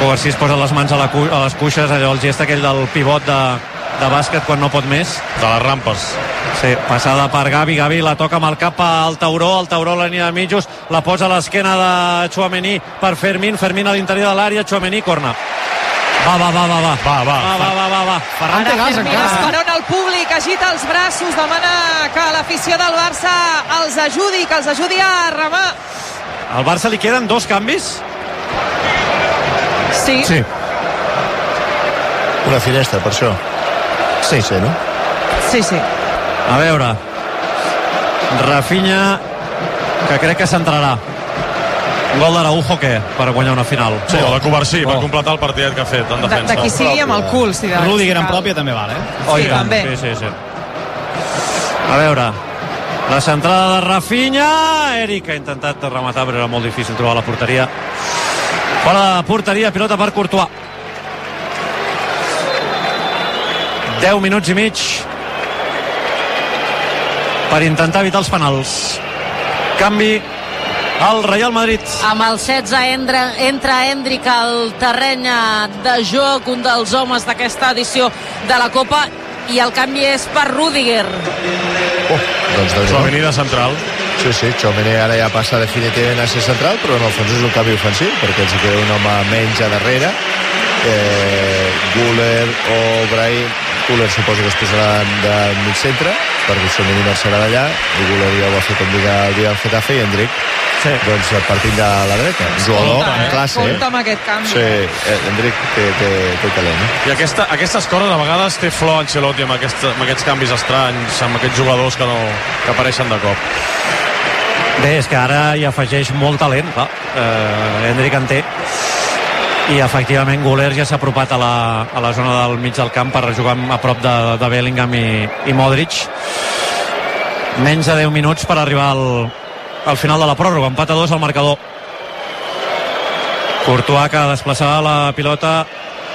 Covarsí es posa les mans a les cuixes, allò, el gest aquell del pivot de bàsquet quan no pot més. De les rampes. Sí, passada per Gavi, Gavi la toca amb el cap al Tauró, a la línia de mitjos, la posa a l'esquena de Tchouaméni per Fermín a l'interior de l'àrea, Tchouaméni, corna. Va. Ferran té gas encara. Esperona el públic, agita els braços, demana que l'afició del Barça els ajudi a remar. Al Barça li queden 2 canvis? Sí. Una finestra, per això. Sí, no? Sí. A veure, Rafinha, que crec que s'entrarà. Un gol d'Araujo, què? Per guanyar una final. Sí, o de Covarsí, per completar el partit que ha fet en defensa. De qui sigui amb el cul, si Rudiger en pròpia també val, Sí, també. Sí. A veure, la centrada de Rafinha, Eric ha intentat rematar, però era molt difícil trobar la porteria. Fora de porteria, pilota per Courtois. 10 minuts i mig per intentar evitar els penals. Canvi al Real Madrid. Amb el 16 entra Endrick al terreny de joc, un dels homes d'aquesta edició de la Copa, i el canvi és per Rudiger. Doncs Tchouaméni de central. Sí, Tchouaméni ara ja passa definitivament a ser central, però en el fons és un canvi ofensiu, perquè els queda un home menys a darrere. Güler o Brahim. Güler suposo que es posarà de mig centre, perquè Tchouaméni marxarà d'allà, i Güler ja ho ha fet el dia del Getafe, i Endrick doncs partint de la dreta. Jugador en classe. Compte amb aquest canvi. Sí, Endrick té talent. I aquestes coses a vegades té flor Ancelotti amb aquests canvis estranys, amb aquests jugadors que apareixen de cop. Bé, és que ara hi afegeix molt talent, clar. Endrick en té, i efectivament Güler ja s'ha apropat a la zona del mig del camp per jugar a prop de Bellingham i Modric. Menys de 10 minuts per arribar al final de la pròrroga, empat a 2 al marcador. Courtois, que desplaçava la pilota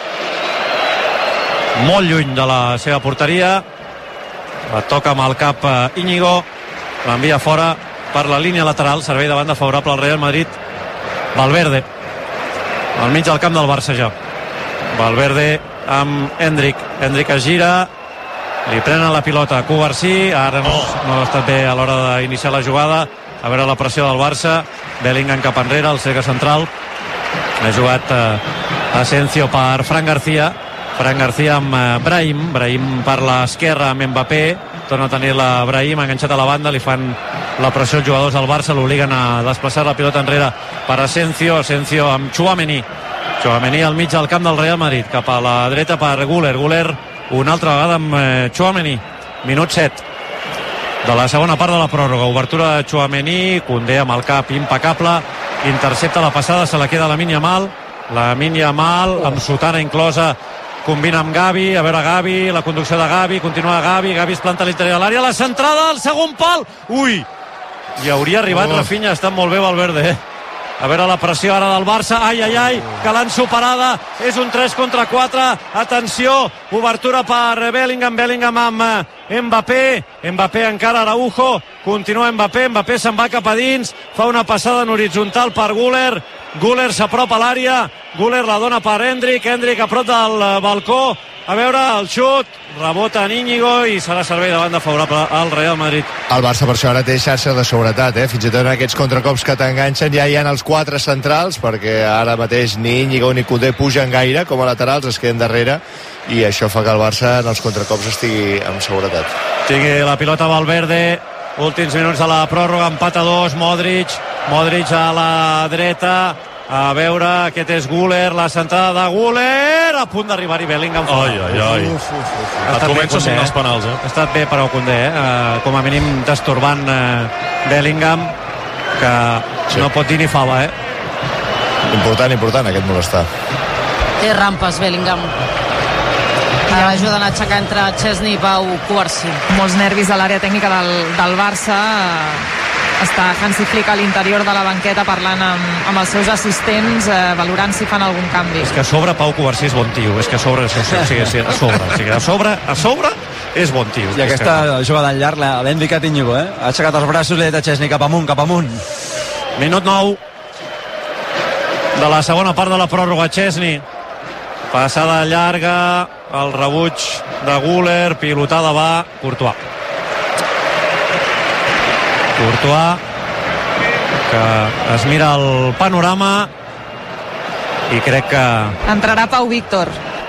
molt lluny de la seva porteria, la toca amb el cap Íñigo, l'envia fora per la línia lateral, servei de banda favorable al Real Madrid. Valverde al mig del camp del Barça ja. Valverde amb Endrick es gira, li prenen la pilota a Covarsí, ara no ha estat bé a l'hora d'iniciar la jugada. A veure la pressió del Barça, Bellingham cap enrere, el cercle central, ha jugat Asensio per Fran García amb Brahim per l'esquerra amb Mbappé, torna a tenir la Brahim enganxat a la banda, li fan la pressió els jugadors del Barça, l'obliguen a desplaçar la pilota enrere per Asensio amb Tchouaméni al mig del camp del Real Madrid, cap a la dreta per Güler una altra vegada amb Tchouaméni. Minut 7 de la segona part de la pròrroga. Obertura de Tchouaméni, Koundé amb el cap impecable, intercepta la passada, se la queda Lamine Yamal amb sotana inclosa, combina amb Gavi, a veure Gavi, la conducció de Gavi, continua Gavi es planta a l'interior de l'àrea, la centrada al segon pal, i hauria arribat Rafinha, està molt bé Valverde, A veure la pressió ara del Barça. Ai, que l'han superada. És un 3 contra 4. Atenció, obertura per Bellingham amb Mbappé. Mbappé encara Araujo. Continua Mbappé se'n va cap a dins. Fa una passada en horitzontal per Güler. Güler s'apropa a l'àrea. Güler la dona per Endrick a prop del balcó. A veure el xut, rebota en Íñigo i serà servei de banda favorable al Real Madrid. El Barça per això ara té xarxa de seguretat, fins i tot en aquests contracops que t'enganxen ja hi ha els 4 centrals, perquè ara mateix ni Íñigo ni Koundé pugen gaire com a laterals, es queden darrere, i això fa que el Barça en els contracops estigui amb seguretat. Tingui la pilota Valverde, últims minuts de la pròrroga, empat a 2, Modric a la dreta. A veure, aquest és Güler, la centrada de Güler, a punt d'arribar-hi Bellingham. Ai. Et comença sent els penals, Ha estat bé per Koundé, com a mínim destorbant Bellingham, que no pot dir ni fava, Important aquest molestar. Té rampes Bellingham. Ara ajuden a aixecar entre Chesney i Pau Covarsí. Molts nervis a l'àrea tècnica del Barça. Està Hansi Flick a l'interior de la banqueta parlant amb els seus assistents, valorant si fan algun canvi. És que a sobre Pau Covarsí és bon tio, és que a sobre és bon tio. I aquesta jugada en llarg l'ha indicat Íñigo, ha aixecat els braços i li ha dit a Chesney cap amunt. Minut 9 de la segona part de la pròrroga. Chesney, passada llarga, el rebuig de Güler, pilotada va Courtois, que es mira el panorama i crec que entrarà Pau Víctor.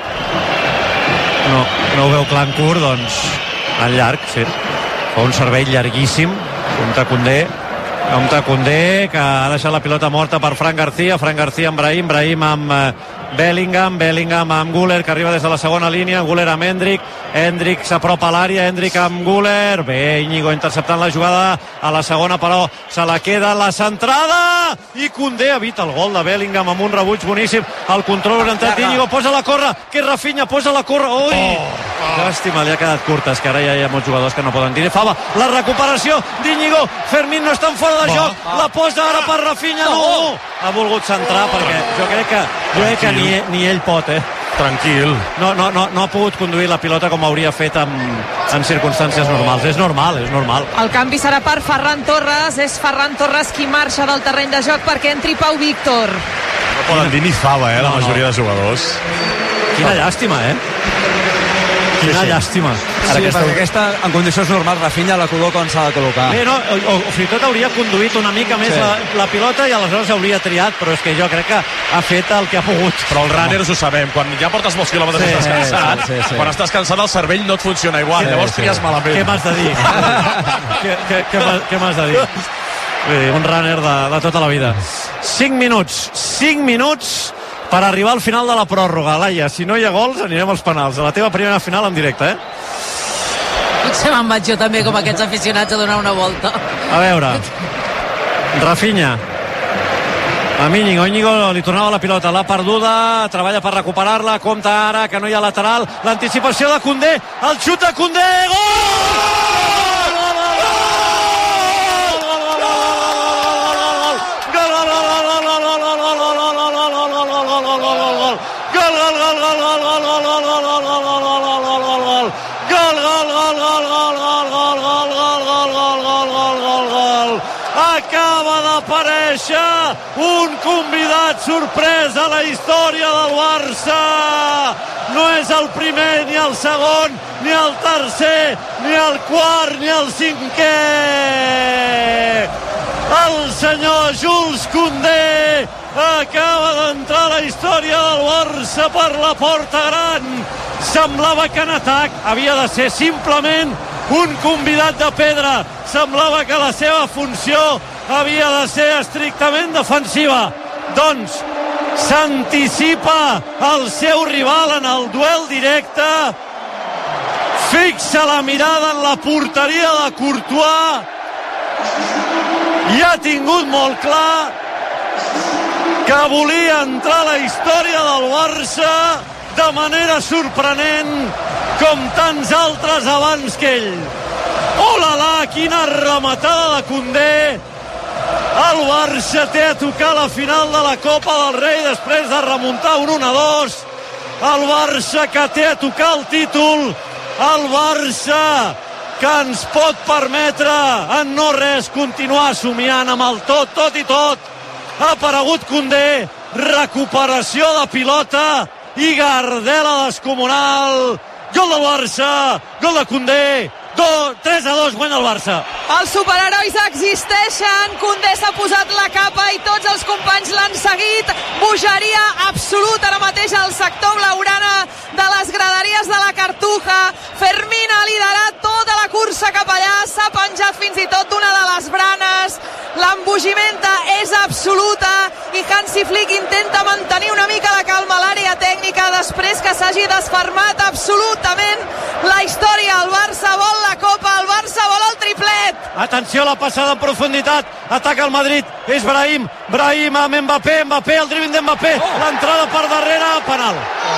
no ho veu clar en curt, doncs en llarg, sí, fa un servei llarguíssim. Compte Koundé, que ha deixat la pilota morta per Fran García amb Brahim amb Bellingham amb Güler, que arriba des de la segona línia, Güler amb Endrick s'apropa a l'àrea, Endrick amb Güler, bé, Íñigo interceptant la jugada a la segona, però se la queda la centrada, i Koundé evita el gol de Bellingham amb un rebuig boníssim, el control orientat d'Íñigo, posa la córrer, que és Rafinha, posa la córrer, ui! Llàstima, li ha quedat curta, és que ara ja hi ha molts jugadors que no poden dir. Fava, la recuperació d'Íñigo, Fermín no està en fora de joc, la posa ara per Rafinha, no! Ha volgut centrar, perquè jo crec que ni ell pot, Tranquil. No ha pogut conduir la pilota com hauria fet en circumstàncies normals. És normal. El canvi serà per Ferran Torres. És Ferran Torres qui marxa del terreny de joc perquè entri Pau Víctor. No poden dir ni Fava, la majoria de jugadors. Quina llàstima, Quina llàstima. Sí, perquè aquesta, en condicions normals, Rafinha la col·loca on s'ha de col·locar. Bé, o fins i tot hauria conduït una mica més la pilota i aleshores hauria triat, però és que jo crec que ha fet el que ha pogut. Però els runners ho sabem, quan ja portes molts quilòmetres i estàs cansat, quan estàs cansat el cervell no et funciona igual, llavors tries malament. Què m'has de dir? Què m'has de dir? Un runner de tota la vida. 5 minuts per arribar al final de la pròrroga. Laia, si no hi ha gols anirem als penals. A la teva primera final en directe, Potser me'n vaig jo també com aquests aficionats a donar una volta. A veure, Rafinha amb Íñigo li tornava la pilota, l'ha perduda, treballa per recuperar-la, compta ara que no hi ha lateral, l'anticipació de Koundé, el xut de Koundé, gol! Acaba d'aparèixer un convidat sorpresa a la història del Barça. No és el primer, ni el segon, ni el tercer, ni el quart, ni el cinquè. El senyor Jules Koundé acaba d'entrar a la història del Barça per la porta gran. Semblava que en atac havia de ser simplement un convidat de pedra. Semblava que la seva funció havia de ser estrictament defensiva. Doncs s'anticipa el seu rival en el duel directe, fixa la mirada en la porteria de Courtois i ha tingut molt clar que volia entrar a la història del Barça de manera sorprenent, com tants altres abans que ell. Oh la la, quina rematada de Koundé! El Barça té a tocar la final de la Copa del Rei després de remuntar un 1-2. El Barça que té a tocar el títol. El Barça que ens pot permetre en no res continuar somiant amb el tot i tot. Ha aparegut Koundé, recuperació de pilota i Gardela descomunal. Gol del Barça, gol de Koundé, 3-2 guanya el Barça. Els superherois existeixen. Koundé s'ha posat la capa i tots els companys l'han seguit. Bogeria absoluta ara mateix al sector blaugrana de les graderies de la Cartuja. Fermín ha liderat tota la cursa cap allà, s'ha penjat fins i tot d'una de les branes. L'embogimenta és absoluta i Hansi Flick intenta mantenir una mica la calma a l'àrea tècnica després que s'hagi desfermat absolutament la història. El Barça vol la Copa, el Barça vol el triplet. Atenció a la passada en profunditat, ataca el Madrid, és Brahim amb Mbappé, el dribbling d'Mbappé, l'entrada per darrere, penal.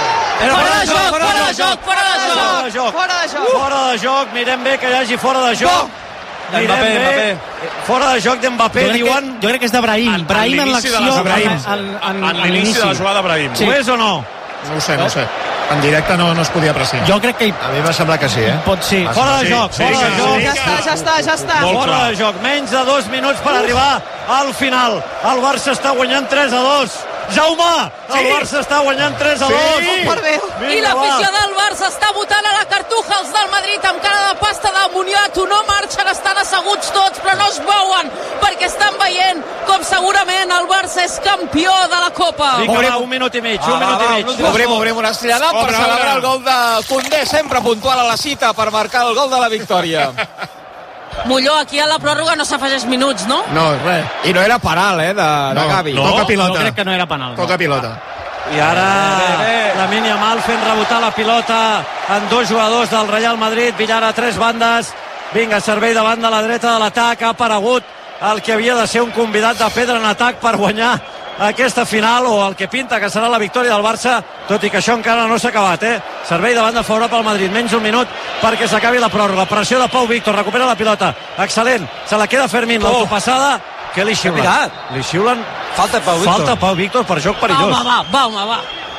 Fora de joc, mirem bé que hi hagi fora de joc. Mbappé. Fora de joc d'Mbappé, diuen. Jo crec que és de Brahim. Brahim en l'acció. En l'inici de la jugada, Brahim. Ho és o no? No ho sé. En directe no es podia apreciar. Jo crec que a mi m'ha semblat que sí, pot ser. Fora de joc. Ja està. Fora de joc. Menys de 2 minuts per arribar al final. El Barça està guanyant 3-2. Jaume, el Barça està guanyant 3-2. I l'afició del Barça està votant a la Cartuja. Els del Madrid amb cara de pasta de moniato no marxen, estan asseguts tots, però no es mouen perquè estan veient com segurament el Barça és campió de la Copa. Vinga, un minut i mig. Obrim una estrellada per celebrar el gol de Koundé, sempre puntual a la cita per marcar el gol de la victòria. Molló, aquí a la pròrroga no s'afegeix minuts, no? No, res. I no era penal, de Gavi. Toca pilota. Jo crec que no era penal. Toca pilota. I ara Lamine Yamal fent rebotar la pilota en dos jugadors del Real Madrid. Villar a tres bandes. Vinga, servei davant de la dreta de l'atac. Ha aparegut el que havia de ser un convidat de pedra en atac per guanyar aquesta final, o el que pinta que serà la victòria del Barça, tot i que això encara no s'ha acabat, Servei de banda favorable al Madrid, menys un minut perquè s'acabi la pròrroga. Pressió de Pau Víctor, recupera la pilota, excel·lent, se la queda Fermín, l'autopassada, que li xiulen? Li xiulen? Falta Pau Víctor per joc perillós. Va.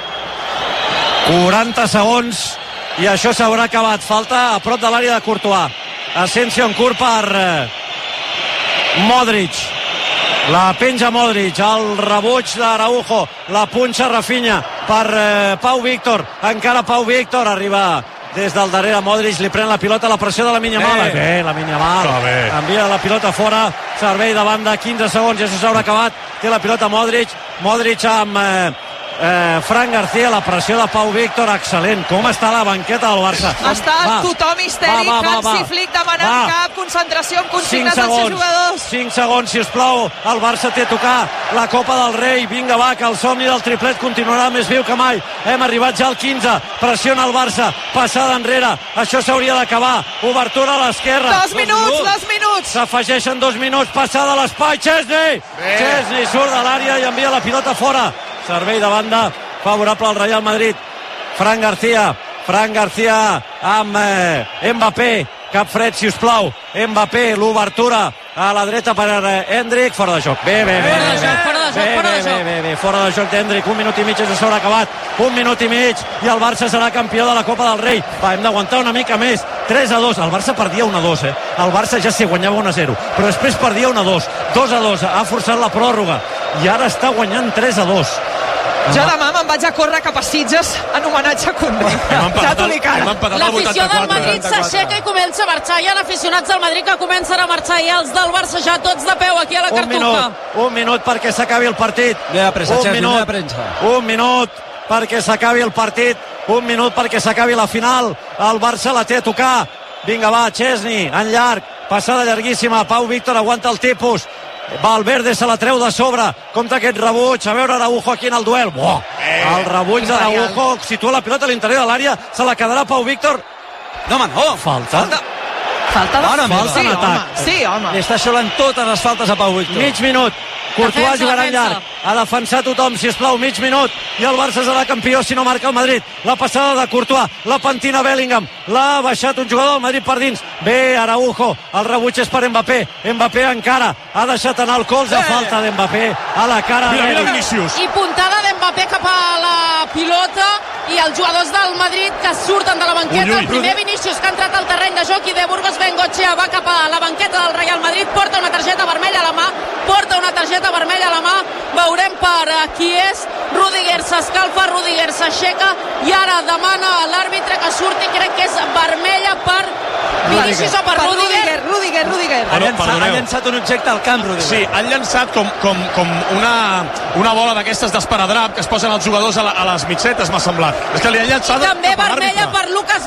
40 segons i això s'haurà acabat. Falta a prop de l'àrea de Courtois. Asensio en curt per Modric. La penja Modric, el rebuig d'Araujo, la punxa Rafinha per Pau Víctor, encara Pau Víctor, arriba des del darrere Modric, li pren la pilota, la pressió de Lamine Yamal. Bé, Lamine Yamal, envia la pilota fora, servei de banda, 15 segons i això s'haurà acabat. Té la pilota Modric amb Fran García, la pressió de Pau Víctor, excel·lent. Com està la banqueta del Barça? Està tothom histèric, Hansi Flick demanant cap concentració amb consignes dels seus jugadors. 5 segons, si us plau. El Barça té a tocar la Copa del Rei. Vinga, va, que el somni del triplet continuarà més viu que mai. Hem arribat ja al 15. Pressiona el Barça, passada enrere. Això s'hauria d'acabar. Obertura a l'esquerra. 2 minuts. S'afegeixen 2 minuts. Passada a l'espai. Chesney surt de l'àrea i envia la pilota fora. Servei de banda favorable al Real Madrid. Fran García amb Mbappé. Cap fred, si us plau. Mbappé, l'obertura a la dreta per Endrick. Fora de joc. Fora de joc d'Endrick. 1 minut i mig, això s'haurà acabat. 1 minut i mig i el Barça serà campió de la Copa del Rei. Va, hem d'aguantar una mica més. 3-2. El Barça perdia 1-2, El Barça ja s'hi guanyava 1-0, però després perdia 1-2. 2-2. Ha forçat la pròrroga i ara està guanyant 3-2. Jo demà me'n vaig a córrer cap a Sitges en homenatge a Koundé. L'afició del Madrid s'aixeca i comença a marxar. Hi ha aficionats del Madrid que comencen a marxar i els del Barça ja tots de peu aquí a la Cartuja. Un minut perquè s'acabi el partit. Un minut perquè s'acabi el partit. Un minut perquè s'acabi la final. El Barça la té a tocar. Vinga, va, Chesney, en llarg. Passada llarguíssima. Pau Víctor aguanta el tipus. Valverde se la treu de sobre. Compte aquest rebuig. A veure Araujo aquí en el duel. El rebuig d'Araujo situa la pilota a l'interior de l'àrea. Se la quedarà Pau Víctor. Falta en atac. Sí, home. Li està xiulant totes les faltes a Pau Víctor. Mig minut. Courtois jugarà en llarg. Ha de defensar tothom, si us plau, mig minut. I el Barça serà campió si no marca el Madrid. La passada de Courtois, la pentina Bellingham. L'ha baixat un jugador del Madrid per dins. Bé, Araujo. El rebuig és per Mbappé. Mbappé encara. Ha deixat anar el colze. Falta d'Mbappé a la cara. Mira Vinícius. I puntada d'Mbappé cap a la pilota i els jugadors del Madrid que surten de la banqueta. El primer Vinícius que ha entrat al terreny de joc i de Burgos Bengochea va cap a la banqueta del Real Madrid. Porta una targeta vermella a la mà. Veurem per qui és. Rudiger s'escalfa, Rudiger s'aixeca i ara demana a l'àrbitre que surti. Crec que és vermella per Vinícius o per Rudiger. Rudiger. Ha llançat un objecte al camp, Rudiger. Sí, han llançat com una bola d'aquestes d'esparadrap que es posen els jugadors a les mitgetes, m'ha semblat. És que li han llançat també vermella per Lucas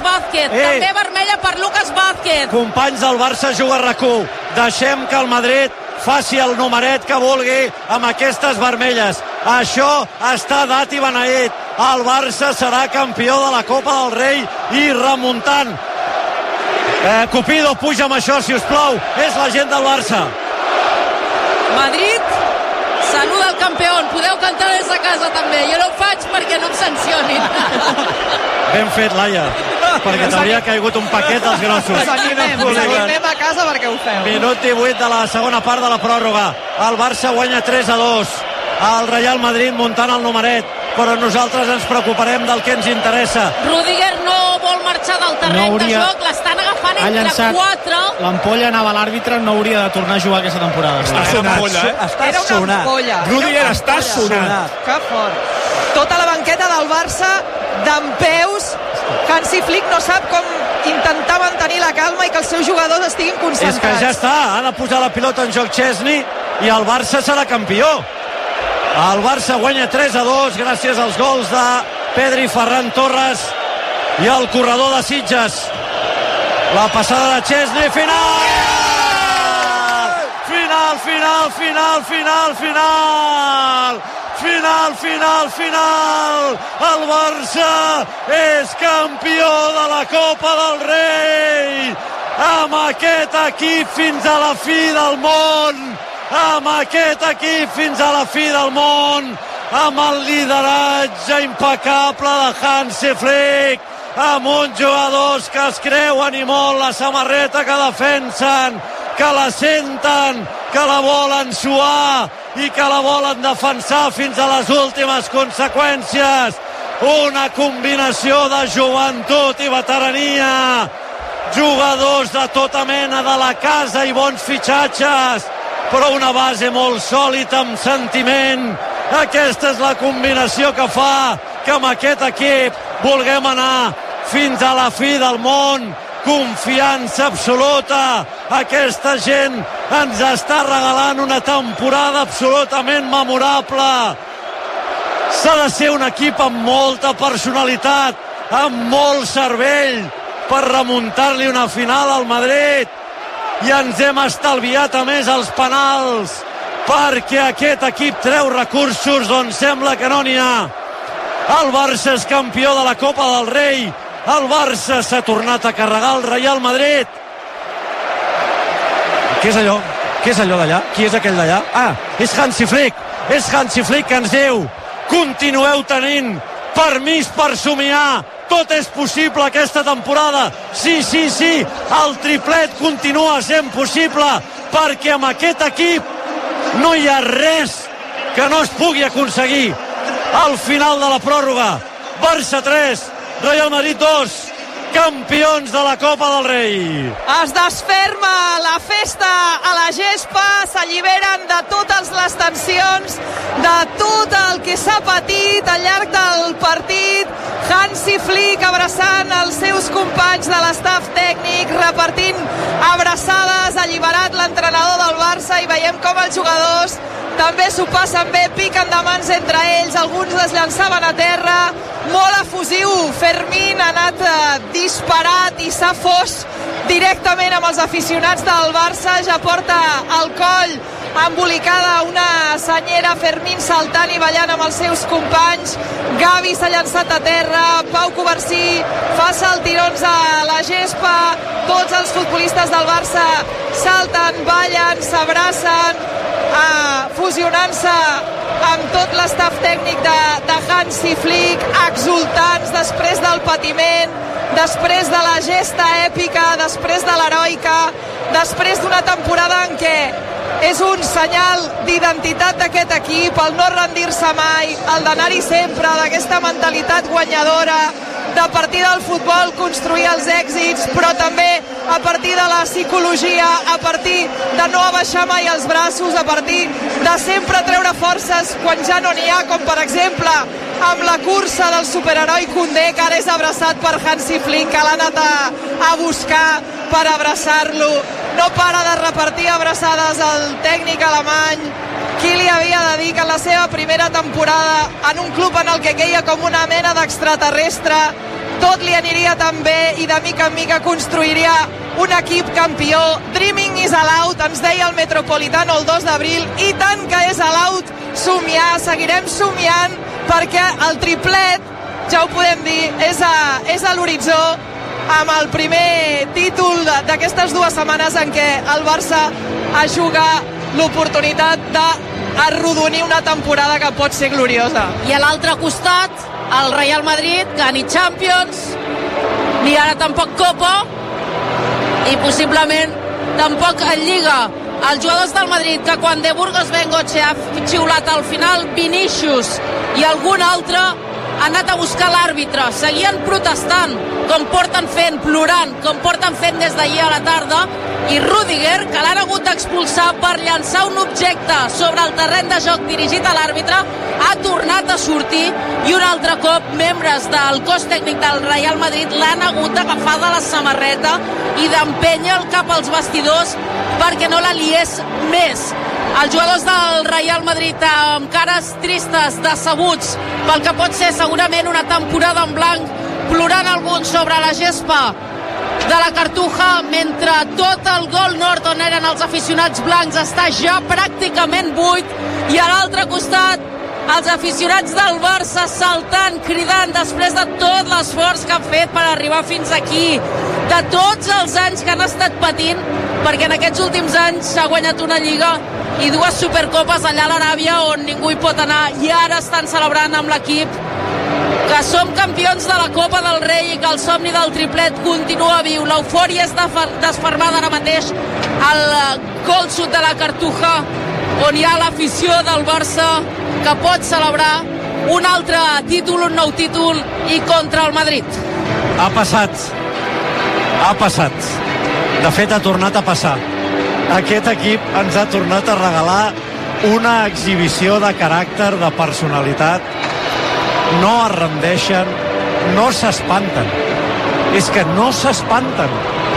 Vázquez. Companys del Barça, juga RAC1. Deixem que el Madrid faci el numeret que vulgui amb aquestes vermelles. Això està dat i beneït. El Barça serà campió de la Copa del Rei i remuntant. Cupido, puja amb això, si us plau. És la gent del Barça. Madrid saluda el campió. Podeu cantar des de casa també. Jo no ho faig perquè no em sancionin. Ben fet, Laia, perquè t'hauria caigut un paquet dels grossos. Us animem a casa perquè ho feu. Minut 18 de la segona part de la pròrroga. El Barça guanya 3-2. El Real Madrid muntant el numeret, però nosaltres ens preocuparem del que ens interessa. Rudiger no vol marxar del terreny de joc, l'estan agafant entre 4. L'ampolla anava a l'àrbitre, no hauria de tornar a jugar aquesta temporada. Està sonat, Era una ampolla. Rudiger està sonat. Que fort. Tota la banqueta del Barça dempeus. Hansi Flick no sap com intentar mantenir la calma i que els seus jugadors estiguin concentrats. És que ja està, ha de posar la pilota en joc Chesney i el Barça serà campió. El Barça guanya 3-2 gràcies als gols de Pedri, Ferran Torres i el corredor de Sitges. La passada de Chesney, final! Final, final, final, final, final! Final! El Barça és campió de la Copa del Rei! Amb aquest equip fins a la fi del món! Amb aquest equip fins a la fi del món! Amb el lideratge impecable de Hansi Flick! Amb uns jugadors que es creuen i molt la samarreta que defensen, que la senten, que la volen suar i que la volen defensar fins a les últimes conseqüències. Una combinació de joventut i veterania, jugadors de tota mena de la casa i bons fitxatges, però una base molt sòlida amb sentiment. Aquesta és la combinació que fa que amb aquest equip vulguem anar fins a la fi del món. Confiança absoluta. Aquesta gent ens està regalant una temporada absolutament memorable. S'ha de ser un equip amb molta personalitat, amb molt cervell, per remuntar-li una final al Madrid. I ens hem estalviat a més els penals, perquè aquest equip treu recursos d'on sembla que no n'hi ha. El Barça és campió de la Copa del Rei. El Barça s'ha tornat a carregar el Real Madrid. Què és allò? Què és allò d'allà? Qui és aquell d'allà? Ah, és Hansi Flick. És Hansi Flick que ens diu: continueu tenint permís per somiar. Tot és possible aquesta temporada. Sí, sí, sí. El triplet continua sent possible, perquè amb aquest equip no hi ha res que no es pugui aconseguir. Al final de la pròrroga, Barça 3, Real Madrid 2, campions de la Copa del Rei. Es desferma la festa a la gespa, s'alliberen de totes les tensions, de tot el que s'ha patit al llarg del partit. Hansi Flick abraçant els seus companys de l'estaf tècnic, repartint abraçades, alliberat l'entrenador del Barça, i veiem com els jugadors també s'ho passen bé, piquen de mans entre ells, alguns es llançaven a terra. Molt efusiu, Fermín ha anat disparat i s'ha fos directament amb els aficionats del Barça, ja porta al coll embolicada una senyera, Fermín saltant i ballant amb els seus companys. Gavi s'ha llançat a terra, Pau Covarsí fa saltirons a la gespa, tots els futbolistes del Barça salten, ballen, s'abracen, fusionant-se amb tot l'estaf tècnic de Hansi Flick, exultants després del patiment, després de la gesta èpica, després de l'heroica, després d'una temporada en què és un senyal d'identitat d'aquest equip, el no rendir-se mai, el d'anar-hi sempre, d'aquesta mentalitat guanyadora, de a partir del futbol construir els èxits, però també a partir de la psicologia, a partir de no abaixar mai els braços, a partir de sempre treure forces quan ja no n'hi ha, com per exemple amb la cursa del superheroi Koundé, que ara és abraçat per Hansi Flick, que l'ha anat a buscar per abraçar-lo. No para de repartir abraçades al tècnic alemany. Qui li havia de dir que en la seva primera temporada, en un club en el que queia com una mena d'extraterrestre, tot li aniria tan bé i de mica en mica construiria un equip campió. Dreaming is allowed, ens deia el Metropolitano el 2 d'abril, i tant que és allowed somiar, seguirem somiant, perquè el triplet, ja ho podem dir, és a l'horitzó, amb el primer títol d'aquestes 2 setmanes en què el Barça es juga l'oportunitat d'arrodonir una temporada que pot ser gloriosa. I a l'altre costat, el Real Madrid, que ni Champions, ni ara tampoc Copa, i possiblement tampoc en Lliga. Els jugadors del Madrid, que quan de Burgos Bengoche ha xiulat al final Vinícius i algun altre, han anat a buscar l'àrbitre, seguien protestant, com porten fent, plorant, com porten fent des d'ahir a la tarda, i Rüdiger, que l'han hagut d'expulsar per llançar un objecte sobre el terreny de joc dirigit a l'àrbitre, ha tornat a sortir i un altre cop membres del cos tècnic del Real Madrid l'han hagut d'agafar de la samarreta i d'empènyer cap als vestidors perquè no la liés més. Els jugadors del Real Madrid amb cares tristes, decebuts pel que pot ser segurament una temporada en blanc, plorant alguns sobre la gespa de la Cartuja, mentre tot el gol nord on eren els aficionats blancs està ja pràcticament buit, i a l'altre costat els aficionats del Barça saltant, cridant després de tot l'esforç que han fet per arribar fins aquí, de tots els anys que han estat patint, perquè en aquests últims anys s'ha guanyat una Lliga i 2 Supercopes allà a l'Aràbia on ningú hi pot anar, i ara estan celebrant amb l'equip que som campions de la Copa del Rei i que el somni del triplet continua viu. L'eufòria és desfermada ara mateix al gol sud de la Cartuja, on hi ha l'afició del Barça que pot celebrar un altre títol, un nou títol, i contra el Madrid. Ha passat. De fet, ha tornat a passar. Aquest equip ens ha tornat a regalar una exhibició de caràcter, de personalitat. No es rendeixen, no s'espanten. És que no s'espanten.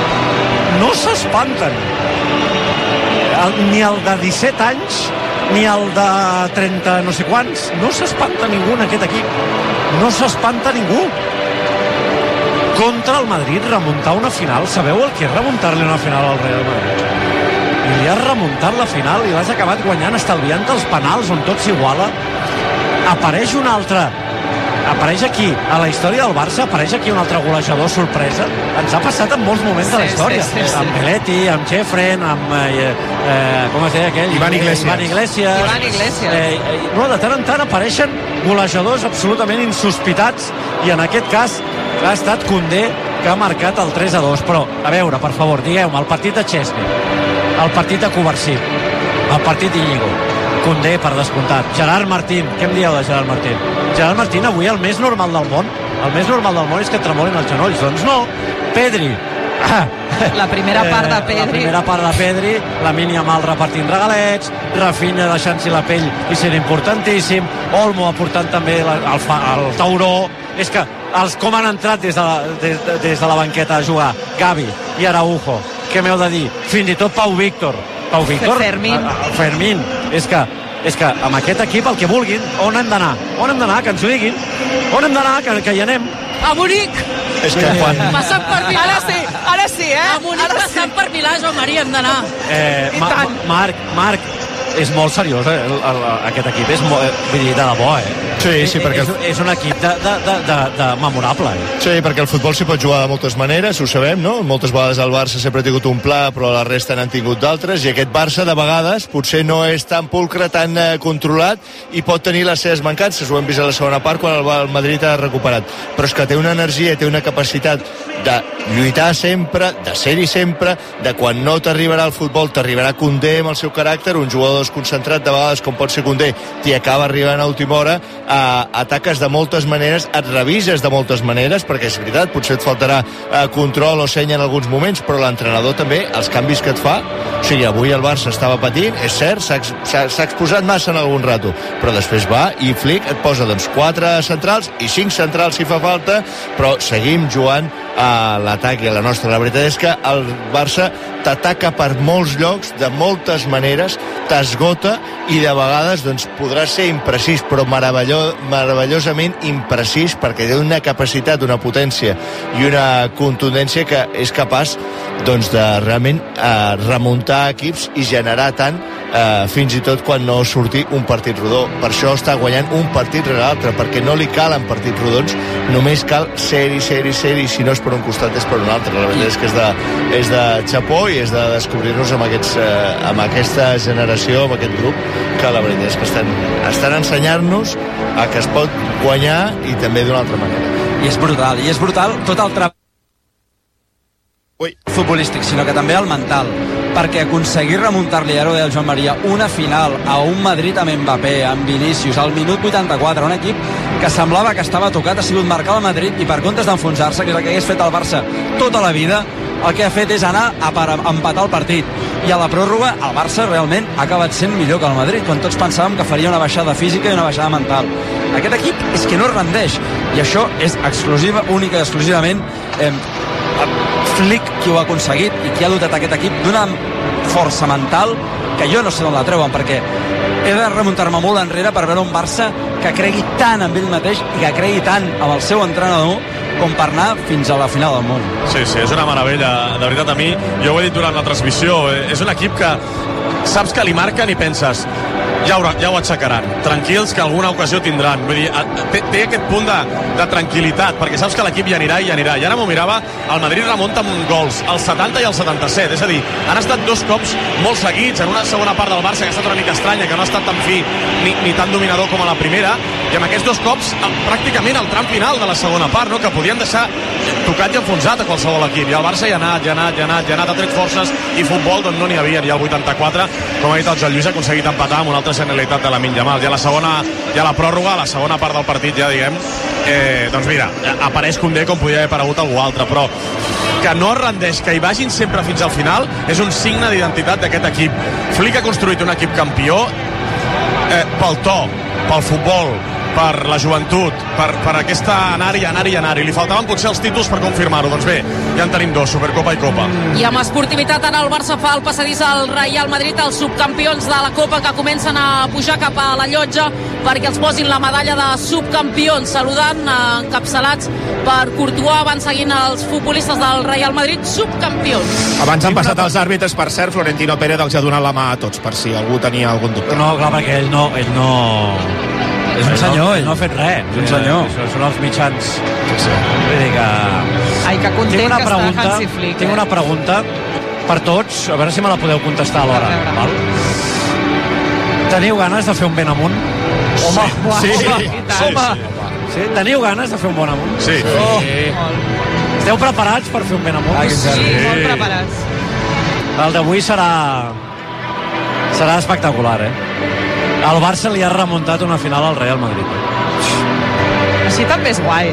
Ni el de 17 anys, ni el de 30 no sé quants. No s'espanta ningú en aquest equip. No s'espanta ningú. Contra el Madrid, remuntar una final. Sabeu el que és remuntar-li una final al Real Madrid? I li has remuntat la final i l'has acabat guanyant, estalviant els penals on tot s'iguala. Apareix un altre. Apareix aquí, a la història del Barça, apareix aquí un altre golejador sorpresa. Ens ha passat en molts moments de la història. Sí. Amb Belletti, amb Chefren, amb... com es deia aquell? Ivan Iglesias. No, de tant en tant apareixen golejadors absolutament insospitats, i en aquest cas ha estat Koundé, que ha marcat el 3-2. Però, a veure, per favor, digueu-me, el partit de Chesney, el partit de Covarsí, el partit d'Iñigo, Koundé, per descomptat, Gerard Martín, què em dieu de Gerard Martín? Gerard Martín, avui el més normal del món, és que et tremolin els genolls. Doncs no, Pedri. La primera part de Pedri. Lamine Yamal repartint regalets, Rafinha deixant-s'hi la pell i sent importantíssim, Olmo aportant també el tauró. És que com han entrat des de la banqueta a jugar Gavi i Araujo, què m'heu de dir? Fins i tot Pau Víctor, Fermín. És que amb aquest equip el que vulguin. On hem d'anar? Que ens ho diguin. On hem d'anar? Que hi anem. A Munic. És que quan... Passant per Milà. Ara sí, A Munic passant per Milà, Joan Maria, hem d'anar. Marc, és molt seriós, aquest equip. És molt, vull dir, de debò, Sí, perquè... És un equip de memorable, Sí, perquè el futbol s'hi pot jugar de moltes maneres, ho sabem, no? Moltes vegades el Barça sempre ha tingut un pla, però la resta n'han tingut d'altres, i aquest Barça, de vegades, potser no és tan pulcre, tan controlat, i pot tenir les seves mancances. Ho hem vist a la segona part, quan el Madrid ha recuperat. Però és que té una energia, té una capacitat de lluitar sempre, de ser-hi sempre, de quan no t'arribarà el futbol, t'arribarà Koundé amb el seu caràcter, un jugador desconcentrat, de vegades, com pot ser Koundé, t'hi acaba arribant a última hora, ataques de moltes maneres, et revises de moltes maneres, perquè és veritat, potser et faltarà control o seny en alguns moments, però l'entrenador també, els canvis que et fa, o sigui, avui el Barça estava patint, és cert, s'ha exposat massa en algun rato, però després va i Flick et posa 4 centrals i 5 centrals si fa falta, però seguim jugant a l'atac i a la nostra. La veritat és que el Barça t'ataca per molts llocs, de moltes maneres, t'esgota, i de vegades podrà ser imprecís, però meravellosament imprecís, perquè té una capacitat, una potència i una contundència que és capaç de realment remuntar equips i generar tant, fins i tot quan no surti un partit rodó. Per això està guanyant un partit rere l'altre, perquè no li calen partits rodons, només cal ser-hi, si no és per un costat és per un altre. La veritat és que és de xapó, i és de descobrir-nos amb aquesta generació, amb aquest grup, que la veritat és que estan ensenyant-nos a que es pot guanyar, i també d'una altra manera. I és brutal tot el treball futbolístic, sinó que també el mental, perquè aconseguir remuntar-li, ara ho deia el Joan Maria, una final a un Madrid amb Mbappé, amb Vinícius, al minut 84, un equip que semblava que estava tocat, ha sigut marcar el Madrid, i per comptes d'enfonsar-se, que és el que hagués fet el Barça tota la vida, el que ha fet és anar a empatar el partit. I a la pròrroga el Barça realment ha acabat sent millor que el Madrid, quan tots pensàvem que faria una baixada física i una baixada mental. Aquest equip és que no es rendeix, i això és única i exclusivament Flick qui ho ha aconseguit i qui ha dotat aquest equip d'una força mental que jo no sé d'on la treuen, perquè he de remuntar-me molt enrere per veure un Barça que cregui tant en ell mateix i que cregui tant amb el seu entrenador com per anar fins a la final del món. Sí, és una meravella, de veritat. A mi, jo ho he dit durant la transmissió, és un equip que saps que li marquen i penses ja ho aixecaran, tranquils, que alguna ocasió tindran. Vull dir, té aquest punt de tranquil·litat, perquè saps que l'equip ja anirà. I ara m'ho mirava, el Madrid remunta amb un gols, el 70 i el 77, és a dir, han estat dos cops molt seguits, en una segona part del Barça que ha estat una mica estranya, que no ha estat tan fi ni tan dominador com a la primera, i amb aquests dos cops pràcticament al tram final de la segona part, no? Que podien deixar tocat i enfonsat a qualsevol equip, i el Barça ja ha anat, ha tret forces i futbol d'on no n'hi havia, i el 84, com ha dit el Joan Lluís, ha aconseguit empatar amb una altra genialitat de Lamine Yamal. Ja la pròrroga, a la segona part del partit, ja diguem, doncs mira, apareix Koundé com podia haver aparegut algú altre, però que no es rendeix, que hi vagin sempre fins al final, és un signe d'identitat d'aquest equip. Flick ha construït un equip campió pel to, pel futbol, per la joventut, per aquesta anar-hi. Li faltaven potser els títols per confirmar-ho. Doncs bé, ja en tenim dos, Supercopa i Copa. I amb esportivitat ara el Barça fa el passadís al Real Madrid, els subcampions de la Copa, que comencen a pujar cap a la llotja perquè els posin la medalla de subcampions, saludant, encapçalats per Courtois, van seguint els futbolistes del Real Madrid, subcampions. Abans han passat els àrbitres, per cert, Florentino Pérez els ha donat la mà a tots, per si algú tenia algun dubte. No, clar, perquè ell no... És un senyor, ell no ha fet res. És un senyor. Són els mitjans. Vull dir que... Ai, que content que està Hansi Flick. Tinc una pregunta per tots, a veure si me la podeu contestar alhora. Val? Teniu ganes de fer un ben amunt? Home, sí. Teniu ganes de fer un bon amunt? Sí. Esteu preparats per fer un ben amunt? Sí, molt preparats. El d'avui serà espectacular, El Barça li ha remuntat una final al Real Madrid. Així també és guai,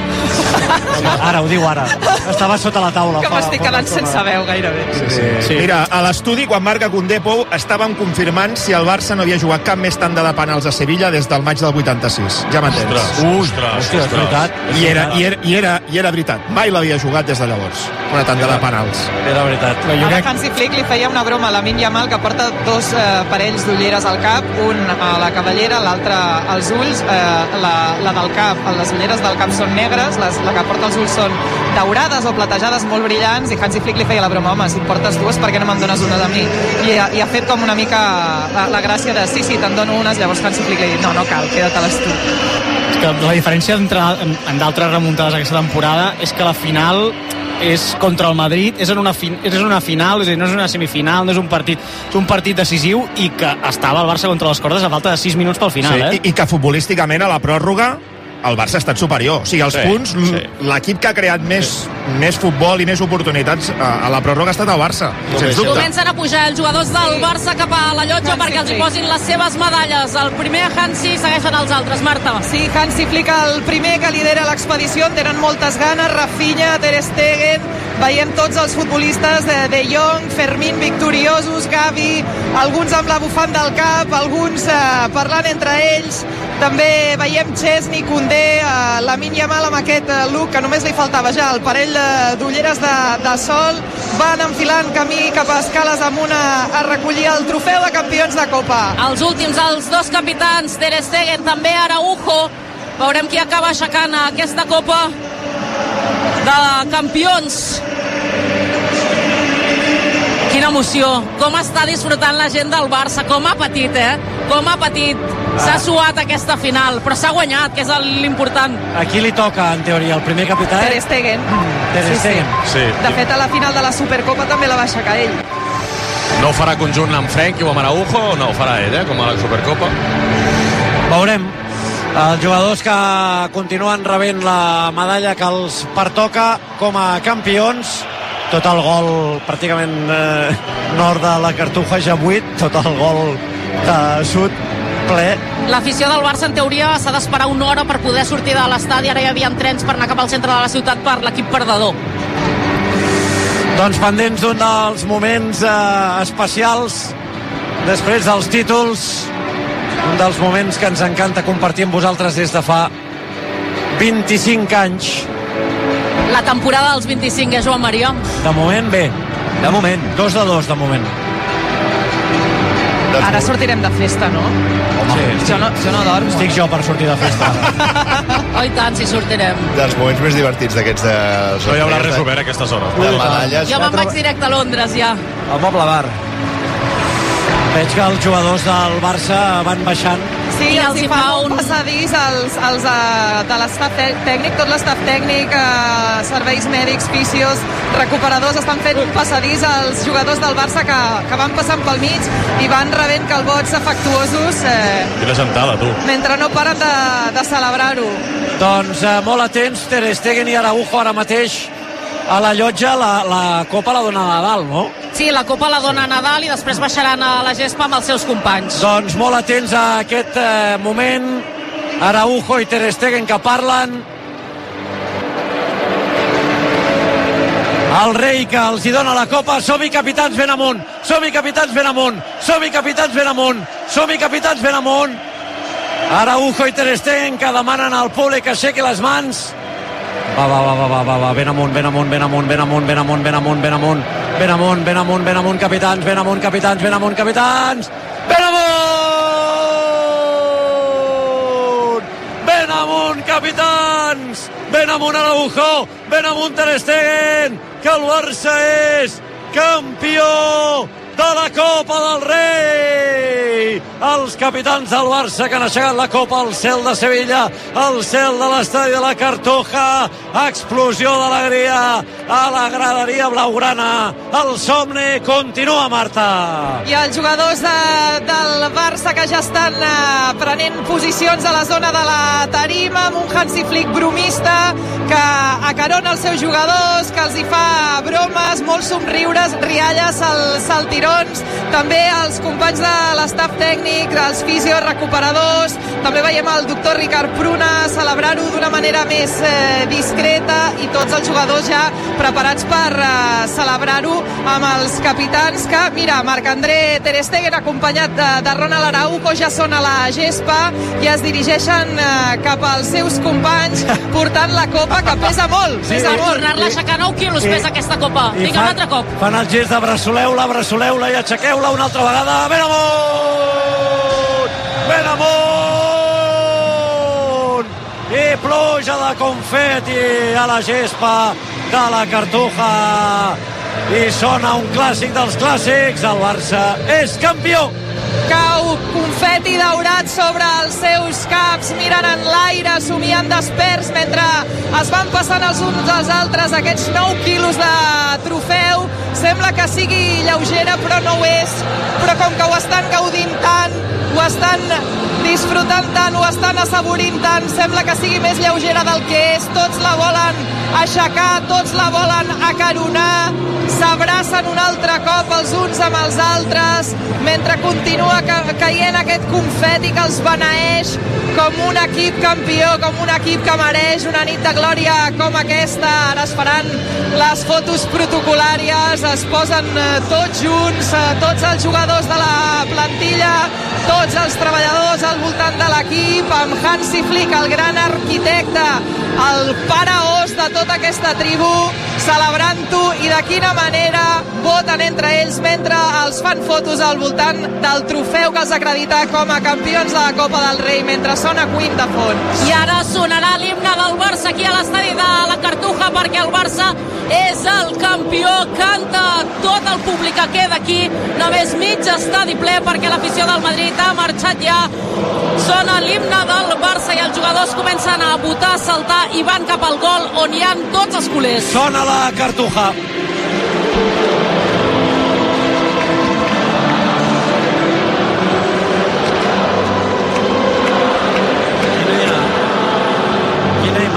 Ara, ho diu ara. Estava sota la taula. Que m'estic quedant sense veu gairebé. Sí. Mira, a l'estudi, quan marca Koundé, Pou, estàvem confirmant si el Barça no havia jugat cap més tanda de penals a Sevilla des del maig del 86. Ja m'entens. Ostres, és veritat. I era veritat. Mai l'havia jugat des de llavors. Una tanda de penals. Era veritat. Ara Hansi Flick li feia una broma a Lamine Yamal, que porta dos parells d'ulleres al cap, un a la cabellera, l'altre als ulls, la del cap, les ulleres del cap són negres, la que porta els ulls són daurades o platejades molt brillants, i Hansi Flick li feia la broma, home, si em portes dues, per què no me'n dones una de mi? I ha fet com una mica la gràcia de sí, te'n dono unes, llavors Hansi Flick li ha dit no cal, queda-te-les tu. És que la diferència en d'altres remuntades aquesta temporada és que la final és contra el Madrid, és en una final, és a dir, no és una semifinal, no és un partit decisiu, i que estava el Barça contra les cordes a falta de 6 minuts pel final. I que futbolísticament a la pròrroga el Barça ha estat superior. O sigui, els punts, l'equip que ha creat més futbol i més oportunitats a la pròrroga ha estat el Barça, sens dubte. Comencen a pujar els jugadors del Barça cap a la llotja perquè els hi posin les seves medalles. El primer Hansi, segueixen els altres. Marta. Sí, Hansi Flick el primer que lidera l'expedició, en tenen moltes ganes, Rafinha, Ter Stegen, veiem tots els futbolistes de Jong, Fermín victoriosos, Gavi, alguns amb la bufanda al cap, alguns parlant entre ells, també veiem Chesney, Koundé, Lamine Yamal amb aquest look que només li faltava ja, el parell d'ulleres de sol, van enfilant camí cap a escales amunt a recollir el trofeu de campions de Copa. Els últims, els dos capitans, Ter Stegen, també Araujo, veurem qui acaba aixecant aquesta Copa de campions. Quina emoció, com està disfrutant la gent del Barça, com ha patit, com ha patit. S'ha suat aquesta final, però s'ha guanyat, que és l'important. A qui li toca, en teoria, el primer capità? Ter Stegen. Sí. De fet, a la final de la Supercopa també la va aixecar ell. No ho farà conjunt amb Frenkie o amb Araujo, o no ho farà ell, com a la Supercopa? Veurem. Els jugadors que continuen rebent la medalla que els pertoca com a campions. tot el gol pràcticament nord de la Cartuja, ja buit, tot el gol de sud ple. L'afició del Barça, en teoria, s'ha d'esperar una hora per poder sortir de l'estadi. Ara hi havia trens per anar cap al centre de la ciutat per l'equip perdedor. Doncs pendents d'un dels moments especials després dels títols, un dels moments que ens encanta compartir amb vosaltres des de fa 25 anys. La temporada dels 25, Joan Maria? De moment, bé. De moment. 2-2, de moment. Ara sortirem de festa, no? Home, sí. Jo no dormo. Estic jo per sortir de festa. Oh, i tant, si sortirem. Dels moments més divertits d'aquests de... No hi haurà res obert a aquestes hores. De medalles. Jo me'n vaig directe a Londres, ja. Al Moble Bar. Veig que els jugadors del Barça van baixant. Sí, I els hi fa un passadís els de l'estaf tècnic, tot l'estaf tècnic, serveis mèdics, fisios, recuperadors, estan fent un passadís als jugadors del Barça que van passant pel mig i van rebent calbots afectuosos Quina gentada, tu. mentre no paren de celebrar-ho. Doncs molt atents, Ter Stegen i Araujo ara mateix a la llotja. La Copa la dona Nadal, no? Sí, la Copa la dona Nadal i després baixaran a la gespa amb els seus companys. Doncs molt atents a aquest moment. Araujo i Ter Stegen que parlen. El rei que els hi dona la Copa. Som-hi, capitans, ben amunt. Som-hi, capitans, ben amunt. Som-hi, capitans, ben amunt. Som-hi, capitans, ben amunt. Araujo i Ter Stegen que demanen al públic que aixequi les mans. Va, ben amunt, ben amunt, ben amunt, ben amunt, ben amunt, ben amunt, ben amunt, ben amunt, ben amunt, ben amunt, capitans, ben amunt, capitans, ben amunt, capitans, ben amunt! Ben amunt, capitans! Ben amunt, Araujo! Ben amunt, Ter Stegen! Que el Barça és campió de la Copa del Rei! Els capitans del Barça que han aixecat la Copa al cel de Sevilla, al cel de l'estadi de la Cartuja. Explosió d'alegria a la graderia blaugrana. El somni continua, Marta. I els jugadors del Barça que ja estan prenent posicions a la zona de la tarima, amb un Hansi Flick bromista que acarona els seus jugadors, que els hi fa bromes, molts somriures, rialles als saltirons. També els companys de l'estaf tècnic, els fisios, recuperadors. També veiem el doctor Ricard Pruna celebrar-ho d'una manera més discreta i tots els jugadors ja preparats per celebrar-ho amb els capitans que, mira, Marc-André Ter Stegen acompanyat de Ronald Araujo ja són a la gespa i es dirigeixen cap als seus companys portant la copa que pesa molt. Sí, per tornar-la a aixecar 9 quilos pesa aquesta copa. Vinga, un altre cop. Fan el gest de braçoleu-la i aixequeu-la una altra vegada. Ben amunt! Ben amunt! I pluja de confeti a la gespa de la Cartuja. I sona un clàssic dels clàssics. El Barça és campió. Cau confeti daurat sobre els seus caps, miren en l'aire, somiant desperts mentre es van passant els uns als altres aquests 9 quilos de trofeu. Sembla que sigui lleugera, però no ho és. Però com que ho estan gaudint tant, ho estan disfrutant tant, ho estan assaborint tant, sembla que sigui més lleugera del que és. Tots la volen aixecar, tots la volen acaronar, s'abracen un altre cop els uns amb els altres, mentre continua caient aquest confeti que els beneeix com un equip campió, com un equip que mereix una nit de glòria com aquesta. Ara es faran les fotos protocolàries, es posen tots junts, tots els jugadors de la plantilla, tots els treballadors al voltant de l'equip, amb Hansi Flick, el gran arquitecte, el paraos de tota aquesta tribu, celebrant-ho, i de quina manera voten entre ells mentre els fan fotos al voltant del trofeu que els acredita com a campions de la Copa del Rei, mentre sona Queen de fons. I ara sonarà l'himne del Barça aquí a l'estadi de la Cartuja, perquè el Barça és el campió. Canta tot el públic que queda aquí, només mig estadi ple perquè l'afició del Madrid ha marxat ja. Sona l'himne del Barça i els jugadors comencen a votar, a saltar i van cap al gol on hi han tots els culers. Sona la Cartuja.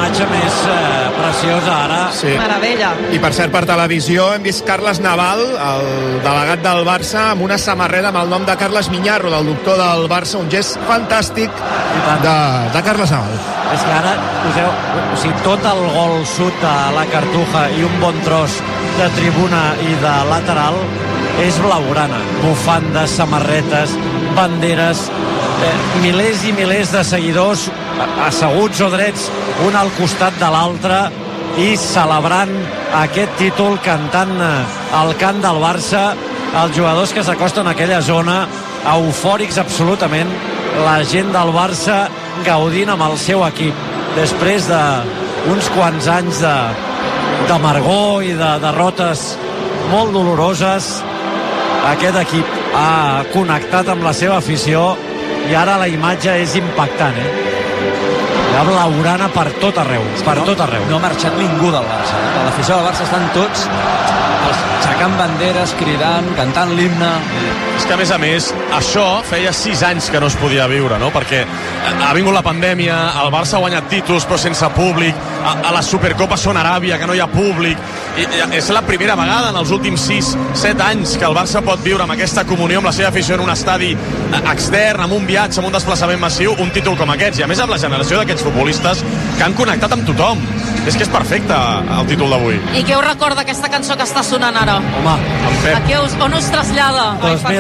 imatge més preciosa ara. Sí. Meravella. I per cert, per televisió hem vist Carles Naval, el delegat del Barça, amb una samarreta amb el nom de Carles Miñarro, del doctor del Barça, un gest fantàstic de Carles Naval. És que ara, tot el gol sud de la Cartuja i un bon tros de tribuna i de lateral és blaugrana. Bufandes, samarretes, banderes, milers i milers de seguidors asseguts o drets un al costat de l'altre i celebrant aquest títol, cantant el cant del Barça, els jugadors que s'acosten a aquella zona eufòrics absolutament, la gent del Barça gaudint amb el seu equip després d'uns quants anys d'amargor i de derrotes molt doloroses. Aquest equip ha connectat amb la seva afició i ara la imatge és impactant, Hi ha blaugrana per tot arreu, tot arreu. No ha marxat ningú del Barça. A l'afició del Barça estan tots aixecant banderes, cridant, cantant l'himne. És que, a més, això feia 6 anys que no es podia viure, no? Perquè ha vingut la pandèmia, el Barça ha guanyat títols però sense públic, a la Supercopa són Aràbia, que no hi ha públic, i és la primera vegada en els últims 6-7 anys que el Barça pot viure amb aquesta comunió amb la seva afició en un estadi extern, amb un viatge, amb un desplaçament massiu, un títol com aquests, i a més amb la generació d'aquests futbolistes que han connectat amb tothom. És que és perfecte el títol d'avui. I què us recorda aquesta cançó que està sonant ara? Home, on us trasllada?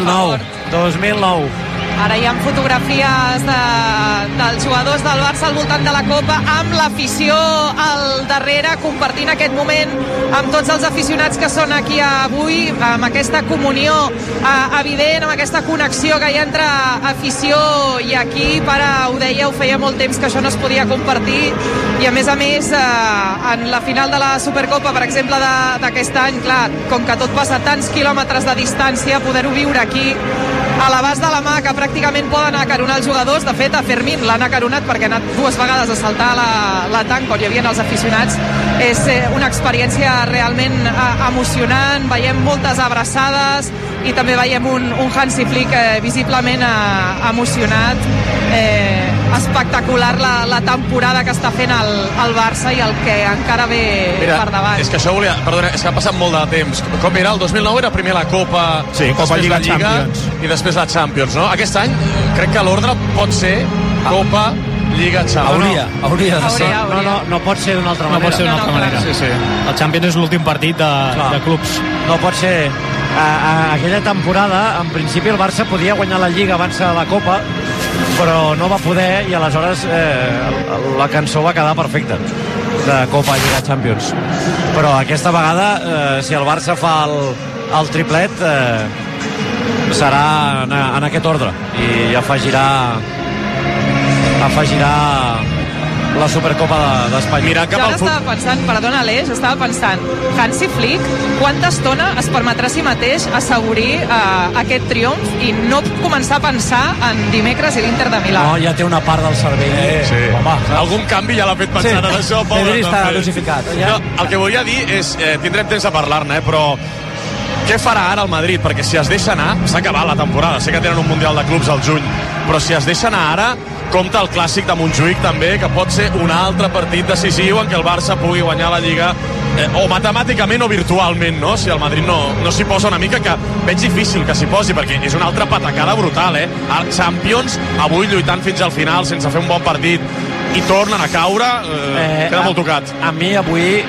2009. Ara hi ha fotografies dels jugadors del Barça al voltant de la Copa amb l'afició al darrere, compartint aquest moment amb tots els aficionats que són aquí avui, amb aquesta comunió evident, amb aquesta connexió que hi ha entre afició i equip. Ara ho dèieu, feia molt temps que això no es podia compartir, i a més en la final de la Supercopa, per exemple, d'aquest any, clar, com que tot passa tants quilòmetres de distància, poder-ho viure aquí a l'abast de la mà, que pràcticament poden acaronar els jugadors. De fet, a Fermín l'han acaronat perquè ha anat 2 vegades a saltar la tanca on hi havia els aficionats. És una experiència realment emocionant. Veiem moltes abraçades i també veiem un Hansi Flick visiblement emocionat. Espectacular la temporada que està fent el Barça i el que encara ve per davant. És que això perdona, és que ha passat molt de temps. Com era? El 2009 era primer la Copa, sí, Copa Lliga, Champions, i després la Champions, no? Aquest any crec que l'ordre pot ser Copa, Lliga, Champions. Hauria de ser. No pot ser d'una altra manera. No pot ser d'una altra manera. Sí. El Champions és l'últim partit de clubs. No pot ser. Aquella temporada, en principi, el Barça podia guanyar la Lliga abans de la Copa, però no va poder, i aleshores la cançó va quedar perfecta de Copa, Lliga, Champions. Però aquesta vegada, si el Barça fa el triplet, serà en aquest ordre, i afegirà la Supercopa d'Espanya. Mira cap al estava pensant, perdona Aleix, estava pensant, Hansi Flick quanta estona es permetrà a si mateix assegurir aquest triomf i no començar a pensar en dimecres i l'Inter de Milà? No, ja té una part del cervell. Sí. Home, algun canvi ja l'ha fet pensant en això. Pedri està dosificat. No, el que volia dir és, tindrem temps de parlar-ne, però què farà ara el Madrid? Perquè si es deixa anar, s'ha acabat la temporada, sé que tenen un Mundial de Clubs al juny, però si es deixa anar ara, compta el clàssic de Montjuïc també, que pot ser un altre partit decisiu en què el Barça pugui guanyar la Lliga, o matemàticament o virtualment, no? Si el Madrid no s'hi posa una mica, que veig difícil que s'hi posi, perquè és una altra patacada brutal, El Champions, avui lluitant fins al final sense fer un bon partit, i tornen a caure, queda molt tocat. A mi avui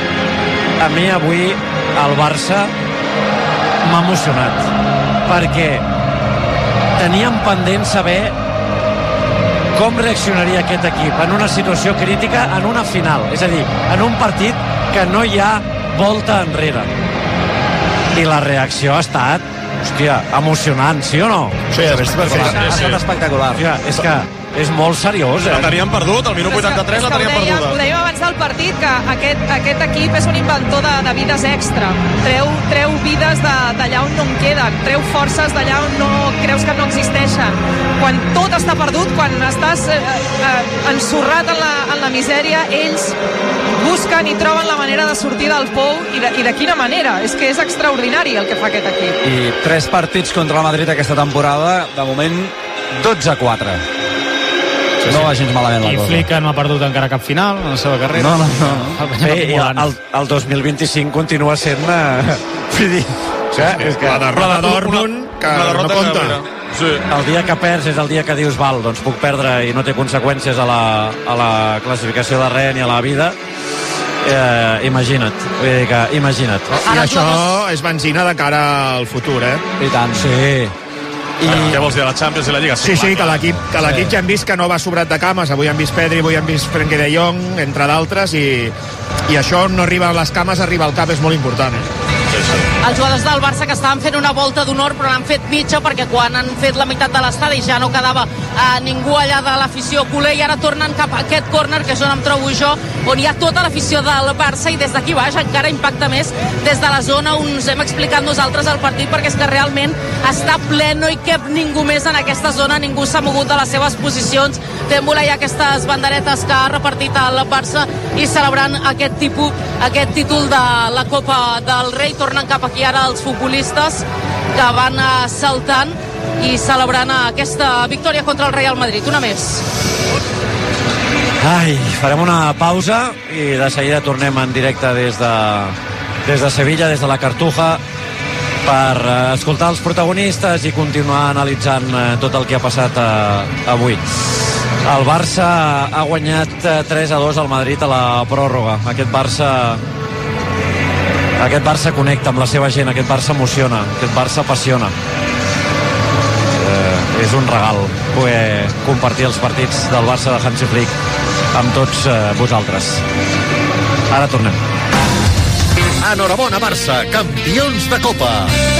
el Barça m'ha emocionat, perquè teníem pendent saber com reaccionaria aquest equip en una situació crítica, en una final, és a dir, en un partit que no hi ha volta enrere. I la reacció ha estat, emocionant, sí o no? Sí, ha estat espectacular. És que és molt seriós, La teníem perdut, al minut 83 la teníem perduda. Ho dèiem abans del partit, que aquest equip és un inventor de vides extra. Treu vides d'allà on no en queden, treu forces d'allà on no creus que no existeixen. Quan tot està perdut, quan estàs ensorrat en la misèria, ells busquen i troben la manera de sortir del pou, i de quina manera. És que és extraordinari el que fa aquest equip. I 3 partits contra el Madrid aquesta temporada, de moment 12-4. No va gens malament la cosa. I Flick no ha perdut encara cap final en la seva carrera. No. El 2025 continua sent és que la derrota de Dortmund que no compta. Sí. El dia que perds és el dia que dius doncs puc perdre i no té conseqüències a la classificació de res ni a la vida. Imagina't. I això és benzina de cara al futur, I tant. Sí. Què vols dir, la Champions i la Lliga? Sí, que l'equip ja hem vist que no va sobrat de cames. Avui hem vist Pedri, avui hem vist Frenkie de Jong, entre d'altres, i això no arriba a les cames, arriba al cap, és molt important. Els jugadors del Barça que estaven fent una volta d'honor però n'han fet mitja perquè quan han fet la meitat de l'estadi ja no quedava ningú allà de l'afició culer i ara tornen cap a aquest córner que és on em trobo jo, on hi ha tota l'afició del Barça i des d'aquí baix encara impacta més des de la zona on us hem explicat nosaltres el partit perquè és que realment està ple, no hi cap ningú més en aquesta zona, ningú s'ha mogut de les seves posicions, fent volar ja aquestes banderetes que ha repartit el Barça i celebrant aquest títol de la Copa del Rei. Tornen cap aquí ara els futbolistes que van saltant i celebrant aquesta victòria contra el Real Madrid. Una més. Farem una pausa i de seguida tornem en directe des de Sevilla, des de la Cartuja, per escoltar els protagonistes i continuar analitzant tot el que ha passat avui. El Barça ha guanyat 3-2 al Madrid a la pròrroga. Aquest Barça connecta amb la seva gent, aquest Barça emociona, aquest Barça apassiona. És un regal poder compartir els partits del Barça de Hansi Flick amb tots vosaltres. Ara tornem. Enhorabona, Barça, campions de Copa.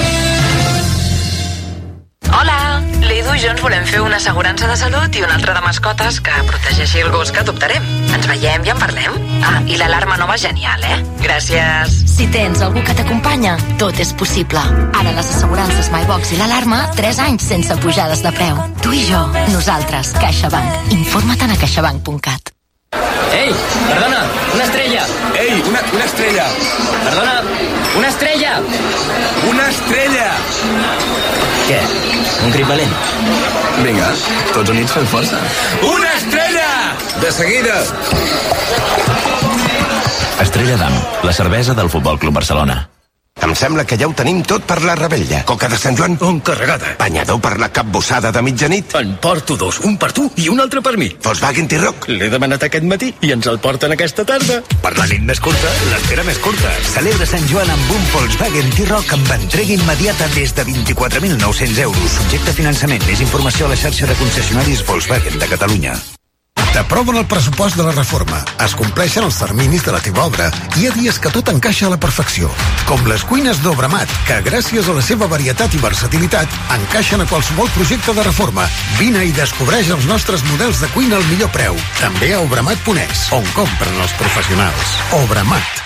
Hola, l'Edu i jo ens volem fer una assegurança de salut i una altra de mascotes que protegeixi el gos que adoptarem. Ens veiem i en parlem. I l'alarma nova és genial, Gràcies. Si tens algú que t'acompanya, tot és possible. Ara les assegurances MyBox i l'alarma, 3 anys sense pujades de preu. Tu i jo, nosaltres, CaixaBank. Informa't a caixabank.cat. Ei, perdona, una estrella. Ei, una estrella. Perdona, una estrella. Una estrella. Què? Un crit valent? Vinga, tots units fem força. Una estrella! De seguida. Estrella d'Am, la cervesa del Futbol Club Barcelona. Em sembla que ja ho tenim tot per la rebella. Coca de Sant Joan? Encarregada. Banyador per la capbussada de mitjanit? En porto 2, un per tu i un altre per mi. Volkswagen T-Roc? L'he demanat aquest matí i ens el porten aquesta tarda. Per la nit més curta, l'espera més curta. Celebra Sant Joan amb un Volkswagen T-Roc amb entrega immediata des de 24.900 euros. Subjecte a finançament. Més informació a la xarxa de concessionaris Volkswagen de Catalunya. T'aproven el pressupost de la reforma, es compleixen els terminis de la teva obra i hi ha dies que tot encaixa a la perfecció. Com les cuines d'Obramat, que gràcies a la seva varietat i versatilitat encaixen a qualsevol projecte de reforma. Vine i descobreix els nostres models de cuina al millor preu. També a Obramat.es, on compren els professionals. Obramat.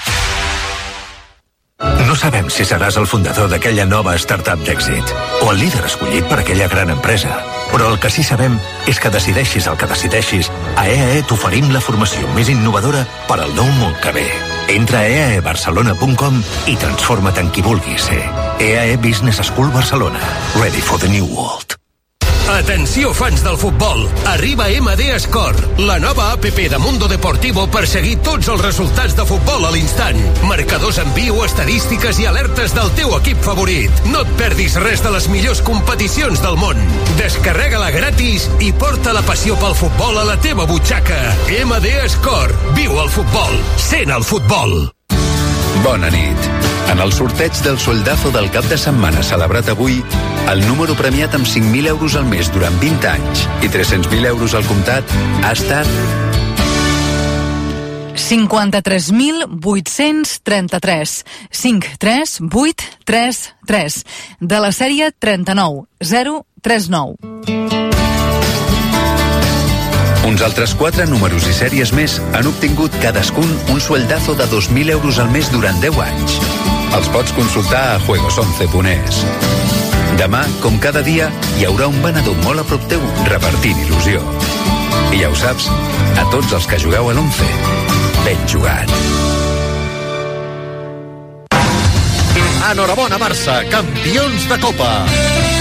No sabem si seràs el fundador d'aquella nova startup d'èxit o el líder escollit per aquella gran empresa. Però el que sí sabem és que decideixis el que decideixis, a EAE t'oferim la formació més innovadora per al nou món que ve. Entra a eaebarcelona.com i transforma't en qui vulguis ser. EAE Business School Barcelona. Ready for the new world. Atenció, fans del futbol! Arriba MD Score, la nova app de Mundo Deportivo per seguir tots els resultats de futbol a l'instant. Marcadors en viu, estadístiques i alertes del teu equip favorit. No et perdis res de les millors competicions del món. Descarrega-la gratis i porta la passió pel futbol a la teva butxaca. MD Score. Viu el futbol. Sent el futbol. Bona nit. En el sorteig del soldazo del cap de setmana celebrat avui, el número premiat amb 5.000 euros al mes durant 20 anys i 300.000 euros al comptat ha estat 53.833 53833 de la sèrie 39039. Uns altres 4 números i sèries més han obtingut cadascun un sueldazo de 2.000 euros al mes durant 10 anys. Els pots consultar a juegos11.es. Demà, com cada dia, hi haurà un venedor molt a prop teu repartint il·lusió. I ja ho saps, a tots els que jugueu a l'11, ben jugat. Enhorabona, Barça, campions de Copa.